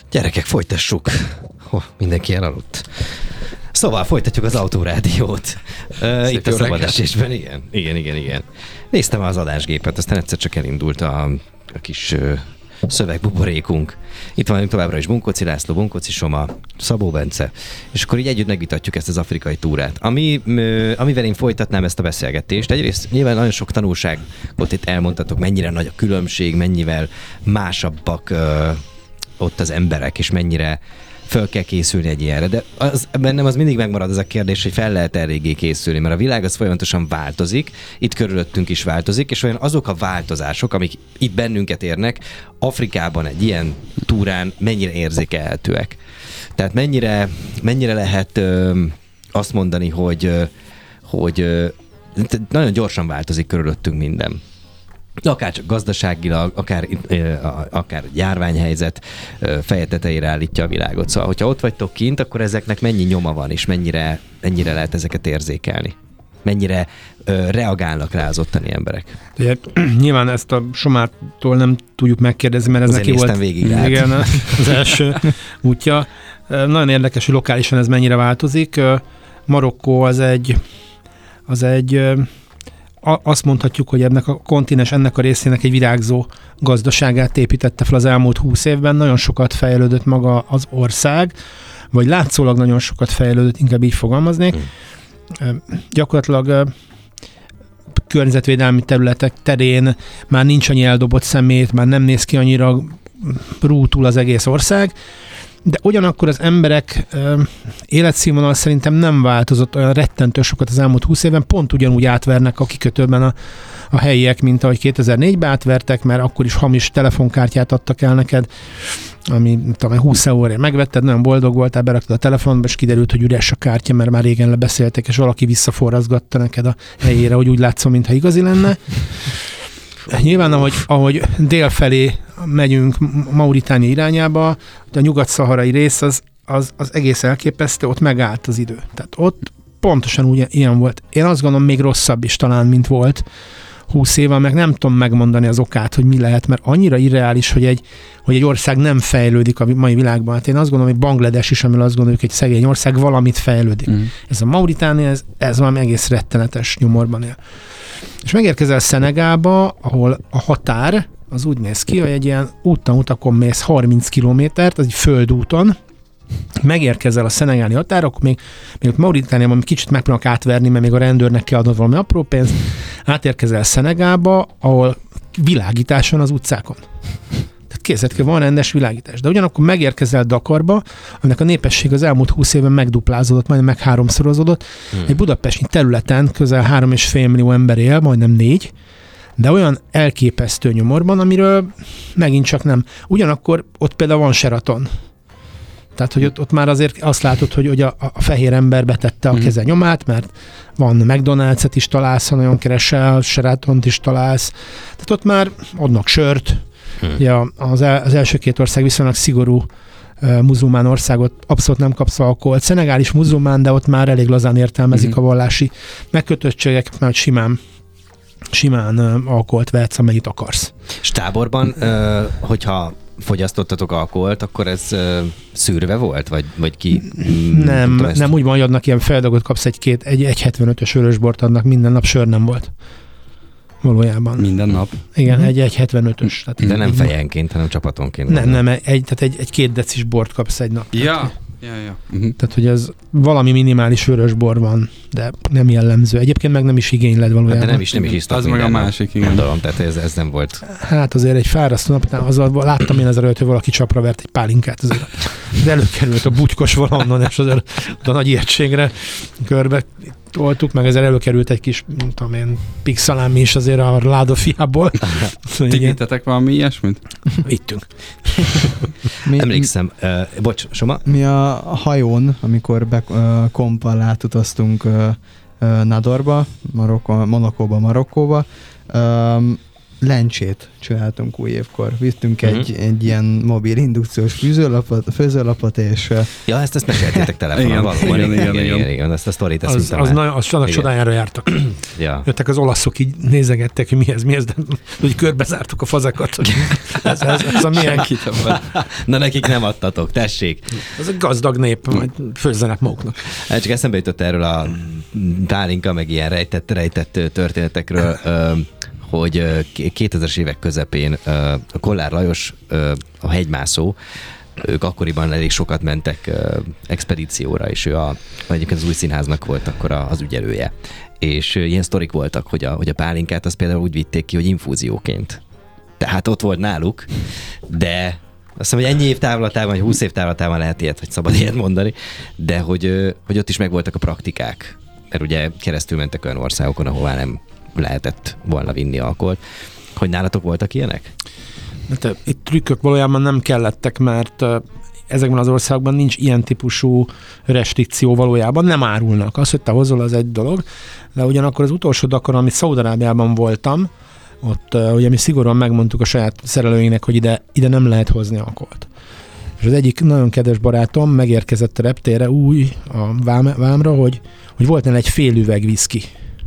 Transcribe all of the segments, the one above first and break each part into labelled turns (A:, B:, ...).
A: Gyerekek, folytassuk. Mindenki elaludt. Szóval folytatjuk az Autorádiót. Itt a szabad esésben, igen. Néztem az adásgépet, aztán egyszer csak elindult a kis szövegbuborékunk. Itt van továbbra is Bunkoci László, Bunkoci Soma, Szabó Bence, és akkor így együtt megvitatjuk ezt az afrikai túrát. Amivel én folytatnám ezt a beszélgetést, egyrészt nyilván nagyon sok tanulságot itt elmondtatok, mennyire nagy a különbség, mennyivel másabbak ott az emberek, és mennyire föl kell készülni egy ilyenre. De bennem az mindig megmarad az a kérdés, hogy fel lehet eléggé készülni, mert a világ az folyamatosan változik, itt körülöttünk is változik, és olyan azok a változások, amik itt bennünket érnek, Afrikában egy ilyen túrán mennyire érzékelhetőek. Tehát mennyire lehet azt mondani, hogy nagyon gyorsan változik körülöttünk minden. Akár csak gazdaságilag, akár járványhelyzet feje tetejére állítja a világot. Szóval, hogyha ott vagytok kint, akkor ezeknek mennyi nyoma van, és mennyire lehet ezeket érzékelni? Mennyire reagálnak rá az ottani emberek?
B: Ugye, nyilván ezt a Somától nem tudjuk megkérdezni, mert ez neki volt igen, az első útja. Nagyon érdekes, hogy lokálisan ez mennyire változik. Marokkó az egy azt mondhatjuk, hogy ennek a kontinens, ennek a részének egy virágzó gazdaságát építette fel az elmúlt 20 évben. Nagyon sokat fejlődött maga az ország, vagy látszólag nagyon sokat fejlődött, inkább így fogalmaznék. Gyakorlatilag környezetvédelmi területek terén már nincs annyi eldobott szemét, már nem néz ki annyira rútul az egész ország, de ugyanakkor az emberek életszínvonal szerintem nem változott olyan rettentő sokat az elmúlt 20 évben, pont ugyanúgy átvernek a kikötőben a helyiek, mint ahogy 2004-ben átvertek, mert akkor is hamis telefonkártyát adtak el neked, ami 20 euróért megvetted, nagyon boldog voltál, beraktad a telefonba, és kiderült, hogy üres a kártya, mert már régen lebeszéltek, és valaki visszaforrazgatta neked a helyére, hogy úgy látszom, mintha igazi lenne. Nyilván, ahogy dél felé megyünk Mauritánia irányába, a nyugat-szaharai rész az egész elképesztő, ott megállt az idő. Tehát ott pontosan ilyen volt. Én azt gondolom, még rosszabb is talán, mint volt 20 éve, meg nem tudom megmondani az okát, hogy mi lehet, mert annyira irreális, hogy egy ország nem fejlődik a mai világban. Hát én azt gondolom, hogy Banglades is, amiről azt gondoljuk, hogy egy szegény ország valamit fejlődik. Ez a Mauritánia, ez valami egész rettenetes nyomorban él. És megérkezel Szenegálba, ahol a határ az úgy néz ki, hogy egy ilyen utakon mész 30 kilométert, az egy földúton, megérkezel a szenegáli határ, akkor még ott Mauritániában kicsit megpróbálnak átverni, mert még a rendőrnek kell adnod valami apró pénzt, átérkezel Szenegába, ahol világítás van az utcákon. Tehát kézzel van rendes világítás. De ugyanakkor megérkezel Dakarba, aminek a népesség az elmúlt 20 évben megduplázódott, majdnem meg háromszorozódott. Egy budapesti területen közel 3,5 millió ember él, majdnem 4, de olyan elképesztő nyomorban, amiről megint csak nem. Ugyanakkor ott például van Sheraton. Tehát, hogy ott már azért azt látod, hogy a fehér ember betette a keze nyomát, mert van McDonald's-et is találsz, ha nagyon keresel, Sheratont is találsz. Tehát ott már adnak sört. Ugye az első két ország viszonylag szigorú muzulmán országot, abszolút nem kapsz alkoholt. Szenegál is muzulmán, de ott már elég lazán értelmezik a vallási megkötöttségek, mert simán alkoholt vehetsz, amennyit akarsz.
A: És táborban, hogyha fogyasztottatok alkoholt, akkor ez szűrve volt? Vagy ki?
B: Nem úgy van, hogy adnak ilyen feladagot, kapsz egy 75-ös vörösbort adnak, minden nap sör nem volt. Valójában.
C: Minden nap?
B: Igen, egy 75-ös.
A: De nem fejenként, hanem csapatonként.
B: Nem, egy 2 decis bort kapsz egy nap.
C: Ja.
B: Tehát, hogy ez valami minimális vörösbor van, de nem jellemző. Egyébként meg nem is igényled valójában.
A: De nem is isztak.
C: Az meg a másik, igen.
A: Gondolom, tehát ez nem volt.
B: Hát azért egy fárasztó nap, láttam én előtt, hogy valaki csapra vert egy pálinkát, azért előkerült a bugykos valahonnan, és azért a nagy ijegységre körbe toltuk, meg ezzel előkerült egy kis, nem tudom én, pixalámi is azért a ládafiából.
C: Ti vittetek valami ilyesmit?
B: Vittünk.
A: Emlékszem, bocs, Soma?
D: Mi a hajón, amikor komppal átutaztunk Nadorba, Marokkóba, lencsét csináltunk új évkor. Vittünk egy ilyen mobil indukciós főzőlapot, és...
A: Ja, ezt meséltétek telefonon valóban. Igen, ezt a sztorit, ezt
B: az csodájára jártak.
A: Ja.
B: Jöttek az olaszok, így nézegettek, hogy mi ez, de úgy körbezártuk a fazekat, hogy ez a milyen...
A: Na nekik nem adtatok, tessék.
B: Ez egy gazdag nép, majd főzzenek maguknak.
A: Hát csak eszembe jutott erről a pálinka, meg ilyen rejtett történetekről, hogy 2000-es évek közepén a Kollár Lajos, a hegymászó, ők akkoriban elég sokat mentek expedícióra, és ő egyébként az Új Színháznak volt akkor az ügyelője. És ilyen sztorik voltak, hogy a pálinkát azt például úgy vitték ki, hogy infúzióként. Tehát ott volt náluk, de azt hiszem, hogy ennyi év távlatában, vagy 20 év távlatában lehet ilyet, vagy szabad ilyet mondani, de hogy ott is megvoltak a praktikák. Mert ugye keresztül mentek olyan országokon, ahová nem lehetett volna vinni alkoholt. Hogy nálatok voltak ilyenek?
B: Itt trükkök valójában nem kellettek, mert ezekben az országokban nincs ilyen típusú restrikció valójában, nem árulnak. Az, hogy te hozol, az egy dolog, de ugyanakkor az utolsó Dakar, amit Szaúd-Arábiában voltam, ott ugye mi szigorúan megmondtuk a saját szerelőinknek, hogy ide nem lehet hozni alkoholt. És az egyik nagyon kedves barátom megérkezett a reptérre a vámra, hogy volt neki egy fél üveg viszki.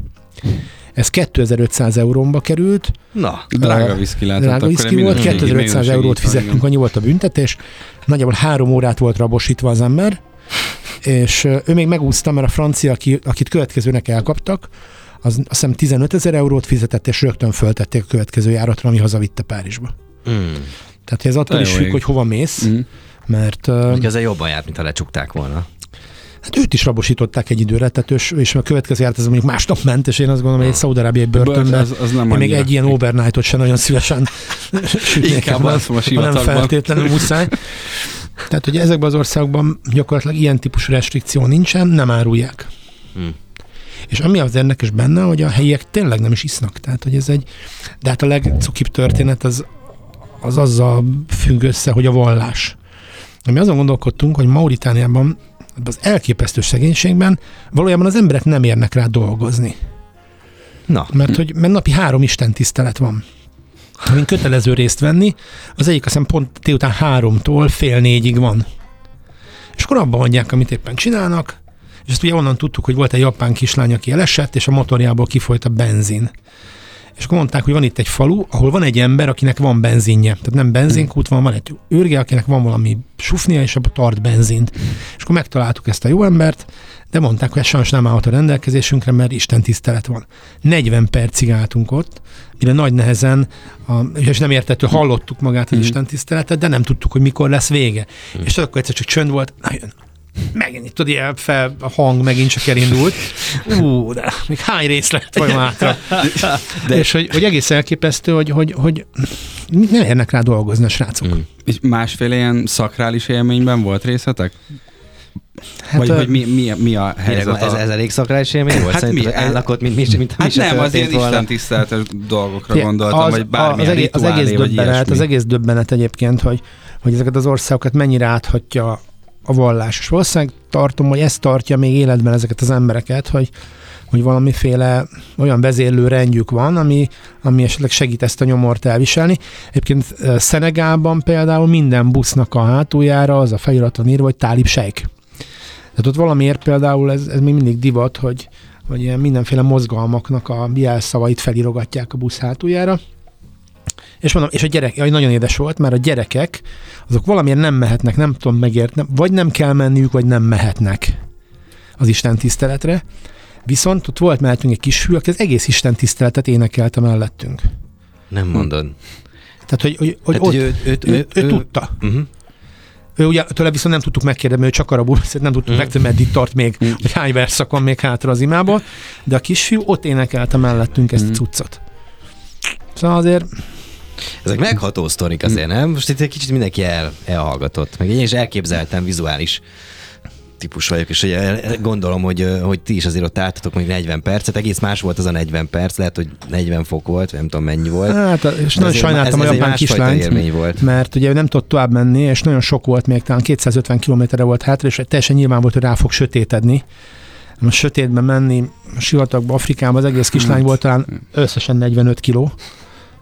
B: Ez 2500 euróba került.
C: Na, drága viszki lehetett.
B: Drága viszki volt, 2500 eurót fizettünk, annyi volt a büntetés. Nagyjából 3 órát volt rabosítva az ember, és ő még megúszta, mert a francia, akit következőnek elkaptak, azt hiszem 15 000 eurót fizetett, és rögtön föltették a következő járatra, ami hazavitte Párizsba. Tehát ez attól is függ, hogy hova mész, mert...
A: Ezzel jobban járt, mint ha lecsukták volna.
B: Hát őt is rabosították egy időre, tehát és a következő járt, ez mondjuk másnap ment, és én azt gondolom, hogy egy szaúd-arábiai börtönben én még egy ilyen overnightot sem nagyon szívesen sütnék el, nem feltétlenül muszáj. Tehát, hogy ezekben az országokban gyakorlatilag ilyen típusú restrikció nincsen, nem árulják. És ami az érdekes benne, hogy a helyiek tényleg nem is isznak. Tehát, hogy de hát a legcukibb történet az azzal függ össze, hogy a vallás. Mi azon gondolkodtunk, hogy Mauritániában az elképesztő szegénységben valójában az emberek nem érnek rá dolgozni. Mert napi 3 istentisztelet van, amin kötelező részt venni, az egyik azt hiszem pont délután 3-tól fél 4-ig van. És akkor abban hagyják, amit éppen csinálnak, és ezt ugye onnan tudtuk, hogy volt egy japán kislány, aki elesett, és a motorjából kifolyt a benzin. És akkor mondták, hogy van itt egy falu, ahol van egy ember, akinek van benzinje. Tehát nem benzinkút van egy őrge, akinek van valami sufnia, és abban tart benzint. És akkor megtaláltuk ezt a jó embert, de mondták, hogy ez sajnos nem állhat a rendelkezésünkre, mert istentisztelet van. 40 percig álltunk ott, mire nagy nehezen, és nem értettől hallottuk magát az istentiszteletet, de nem tudtuk, hogy mikor lesz vége. És akkor egyszer csak csönd volt, megint, tudod, ilyen a hang megint csak elindult. De még hány rész lett vagy hátra. És hogy egész elképesztő, hogy nem érnek rá dolgozni a srácok.
C: És másféle ilyen szakrális élményben volt részletek? Hát vagy hogy mi a helyzet?
A: Ez elég szakrális élmény volt? Szerintem állnak mint mi se
C: nem, az ilyen istentiszteletes dolgokra gondoltam, vagy bármilyen rituálé, vagy ilyesmi.
B: Az egész döbbenet egyébként, hogy ezeket az országokat mennyire áthatja a vallás. És valószínűleg tartom, hogy ez tartja még életben ezeket az embereket, hogy valamiféle olyan vezérlő rendjük van, ami esetleg segít ezt a nyomort elviselni. Egyébként Szenegálban például minden busznak a hátuljára az a feliraton írva, hogy Tálib Sejk. Tehát ott valamiért például ez még mindig divat, hogy ilyen mindenféle mozgalmaknak a jelszavait felirogatják a busz hátuljára. És mondom, és a gyerek, nagyon édes volt, mert a gyerekek, azok valamiért nem mehetnek, nem tudom megérteni, vagy nem kell menniük, vagy nem mehetnek az istentiszteletre. Viszont ott volt mellettünk egy kisfiú, aki az egész istentiszteletet énekelte mellettünk.
A: Nem mondod.
B: Tehát, hogy ő tudta. Ő ugye tőle viszont nem tudtuk megkérdezni, ő csak arra burszett, nem tudtuk megtudni, meddig tart még, hogy hány verszak van még hátra az imából, de a kisfiú ott énekelte mellettünk ezt a cuccot. Szóval azért...
A: Ezek megható sztorik azért, nem? Most itt egy kicsit mindenki elhallgatott. Meg én is elképzeltem vizuális típus vagyok, és gondolom, hogy ti is azért ott álltatok még 40 percet, egész más volt az a 40 perc, lehet, hogy 40 fok volt, nem tudom mennyi volt.
B: Hát, és nagyon sajnáltam a japán kislányt, mert ugye nem tudott tovább menni, és nagyon sok volt, még talán 250 kilométerre volt hátra, és teljesen nyilván volt, hogy rá fog sötétedni. Most sötétben menni a sivatagba, Afrikába, az egész kislány volt talán összesen 45 kiló.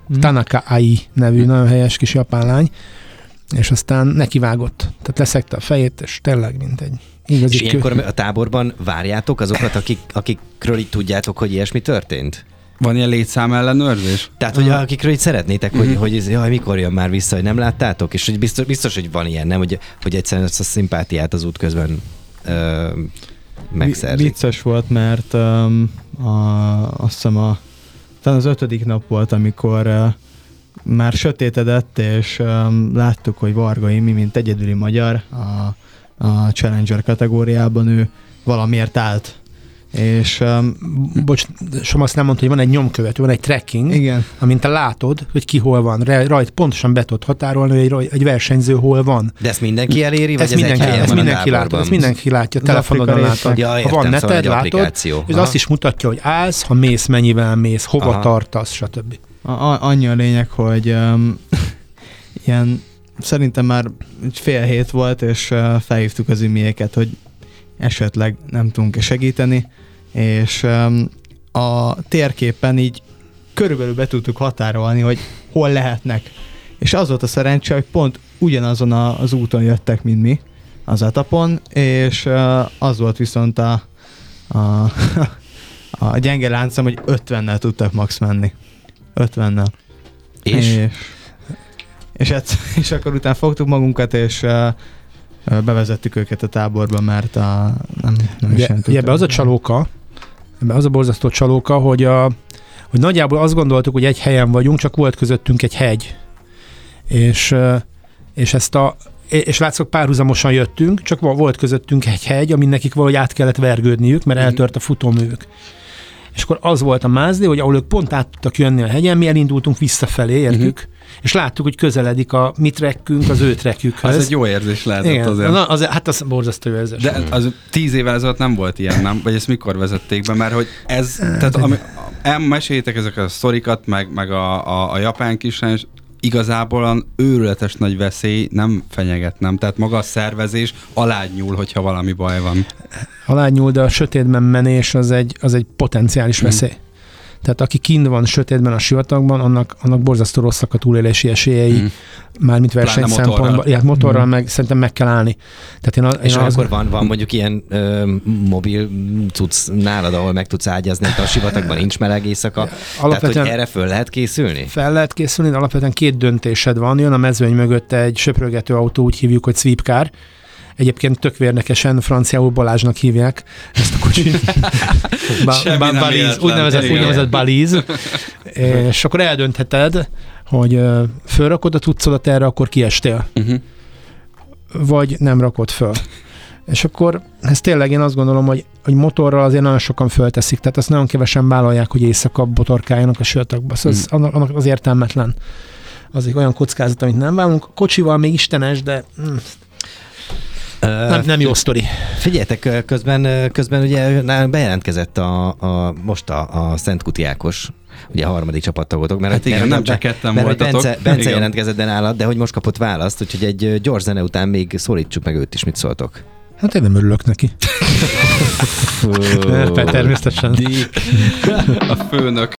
B: Tanaka Ai nevű nagyon helyes kis japán lány, és aztán nekivágott. Tehát leszekte a fejét, és tényleg mint egy igazi
A: És ilyenkor a táborban várjátok azokat, akikről így tudjátok, hogy ilyesmi történt?
C: Van ilyen létszám ellenőrzés?
A: Tehát, hogy akikről így szeretnétek, hogy jaj, mikor jön már vissza, hogy nem láttátok? És hogy biztos hogy van ilyen, nem? Hogy egyszerűen ezt a szimpátiát az út közben megszerzik.
D: Vicces volt, mert azt hiszem talán az 5. nap volt, amikor már sötétedett, és láttuk, hogy Varga Imi, mint egyedüli magyar a Challenger kategóriában ő valamiért állt. És
B: bocs, Soma azt nem mondta, hogy van egy nyomkövető, van egy tracking,
D: igen.
B: amint te látod, hogy ki hol van. Rajt pontosan be tudod határolni, hogy egy versenyző hol van.
A: De ezt mindenki eléri? Vagy
B: ezt mindenki látja, ezt mindenki látja, telefonodon látod.
A: Ja,
B: ha van neted, látod, ez azt is mutatja, hogy állsz, ha mész, mennyivel mész, hova tartasz, stb.
D: Annyi a lényeg, hogy ilyen szerintem már fél hét volt, és felhívtuk az imiéket, hogy esetleg nem tudunk segíteni, és a térképen így körülbelül be tudtuk határolni, hogy hol lehetnek. És az volt a szerencse, hogy pont ugyanazon az úton jöttek, mint mi, az etapon, és az volt viszont a gyenge láncom, hogy 50-nel tudtak max menni. 50-nel. És akkor utána fogtuk magunkat, és bevezettük őket a táborba, mert nem is tudtam.
B: Ebbe az a csalóka, ebbe az a borzasztó csalóka, hogy nagyjából azt gondoltuk, hogy egy helyen vagyunk, csak volt közöttünk egy hegy. És látszok, párhuzamosan jöttünk, csak volt közöttünk egy hegy, amin nekik valahogy át kellett vergődniük, mert eltört a futóművük. És akkor az volt a mázli, hogy ahol ők pont át tudtak jönni a hegyen, mi elindultunk visszafelé, értük, és láttuk, hogy közeledik a mi trekkünk az ő trekkükhöz.
C: Az egy jó érzés lehetett azért.
B: Hát az borzasztó érzés.
C: De az 10 évvel ezelőtt nem volt ilyen, nem? Vagy ezt mikor vezették be? Mert hogy ez, tehát meséljétek ezeket a sztorikat, meg a japán kislány, és igazából őrületes nagy veszély nem fenyeget, nem? Tehát maga a szervezés alányúl, hogyha valami baj van.
B: Alányúl, de a sötétben menés az egy potenciális veszély. Tehát aki kint van sötétben a sivatagban, annak borzasztó rosszak a túlélési esélyei, mármint verseny szempontból. Ja, motorral meg szerintem meg kell állni. Tehát
A: és akkor van mondjuk ilyen mobil cucc nálad, ahol meg tudsz ágyazni, a sivatagban nincs meleg éjszaka. Tehát, hogy erre föl lehet készülni?
B: Fel lehet készülni, de alapvetően 2 döntésed van. Jön a mezőny mögött egy söprögető autó, úgy hívjuk, hogy sweepcar. Egyébként tök vérnekesen franciául Balázsnak hívják ezt a kocsit. Úgynevezett balíz. És akkor eldöntheted, hogy fölrakod a cuccodat erre, akkor kiestél. Vagy nem rakod föl. És akkor ez tényleg én azt gondolom, hogy motorral azért nagyon sokan fölteszik, tehát azt nagyon kevesen vállalják, hogy éjszaka botorkáljanak a sivatagba. Annak az értelmetlen. Az egy olyan kockázat, amit nem vállalunk. Kocsival még istenes, de... Nem jó sztori.
A: Figyeljetek, közben ugye bejelentkezett most a Szent Kuti Ákos, ugye a 3. csapattagotok.
C: Hát igen, nem csak ketten voltatok.
A: Bence jelentkezett nálad, de hogy most kapott választ, úgyhogy egy gyors zene után még szólítsuk meg őt is, mit szóltok.
B: Hát én nem örülök neki. Természetesen.
C: A főnök.